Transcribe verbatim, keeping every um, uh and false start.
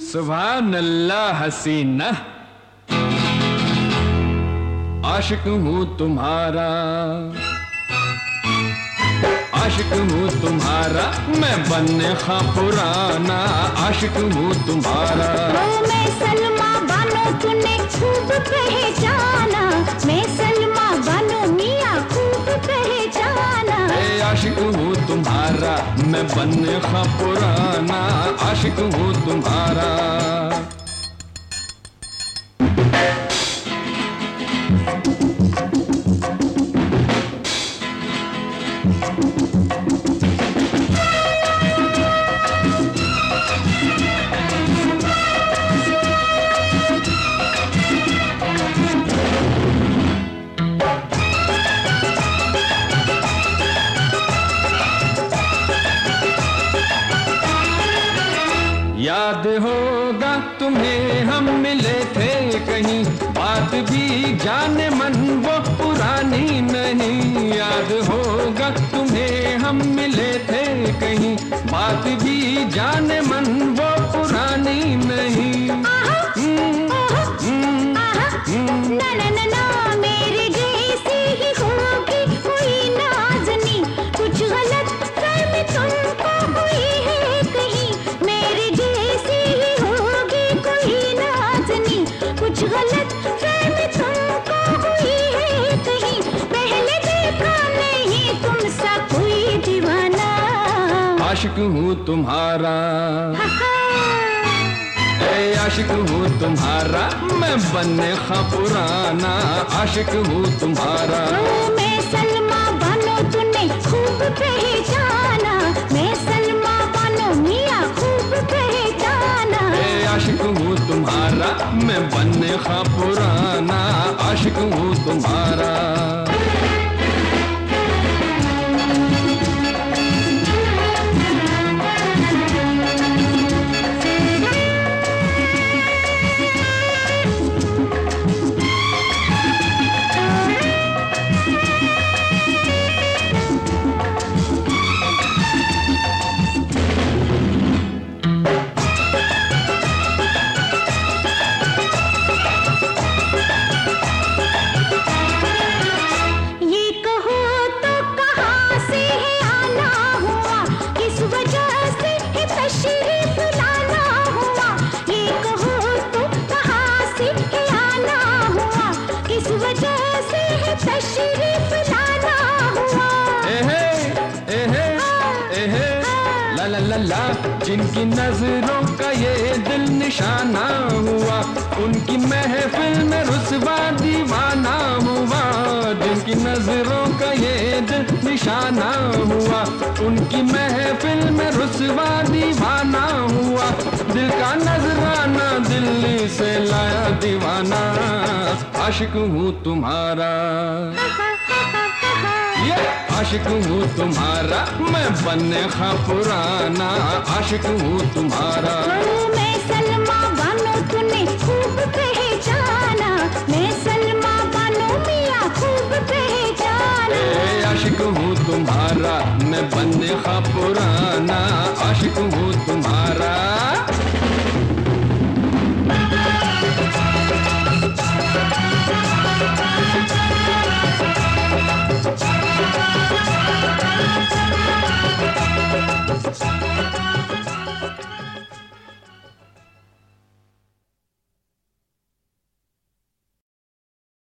सुभान अल्लाह हसीना, आशिक हूँ तुम्हारा, आशिक हूँ तुम्हारा, मैं बनने खा पुराना, आशिक हूँ तुम्हारा। मैं सलमा बानो तूने खूब पहचाना, मैं सलमा बानो मियाँ खूब पहचाना। ए आशिक हूँ तुम्हारा, मैं बनने खा पुराना, आशिक हूँ तुम्हारा। याद होगा तुम्हें हम मिले थे कहीं, बात भी जाने मन वो पुरानी नहीं। याद होगा तुम्हें हम मिले थे कहीं, बात भी जाने मन वो पुरानी नहीं। ना ना ना ना मेरे जैसी ही होगी कोई नाज़नी, कुछ गलत फहमी तुमको हुई है कहीं, मेरे जैसी ही होगी कोई नाज़नी, कुछ गलत फहमी तुमको हुई है कहीं, पहले देखा नहीं तुमसा कोई दीवाना। आशिक हूँ तुम्हारा, ए आशिक हूँ तुम्हारा, मैं बनने खा पुराना, आशिक हूँ तुम्हारा। मैं सलमा बानो तूने खूब पहचाना, मैं सलमा बानो मियाँ खूब पहचाना। ए आशिक हूँ तुम्हारा, मैं बनने खा पुराना, आशिक हूँ तुम्हारा। ला जिनकी नजरों का ये दिल निशाना हुआ, उनकी महफिल में रुसवा दीवाना हुआ। जिनकी नजरों का ये दिल निशाना हुआ, उनकी महफिल में रुसवा दीवाना हुआ। दिल का नजराना दिल्ली से लाया दीवाना, आशिक हूँ तुम्हारा, आशिक हूँ तुम्हारा, मैं बनने खा पुराना, आशिक हूँ तुम्हारा। मैं सलमा बानो तूने खूब पहचाना, मैं सलमा बानो मियाँ खूब पहचाना। ए आशिक हूँ तुम्हारा, मैं बनने खा पुराना, आशिक हूँ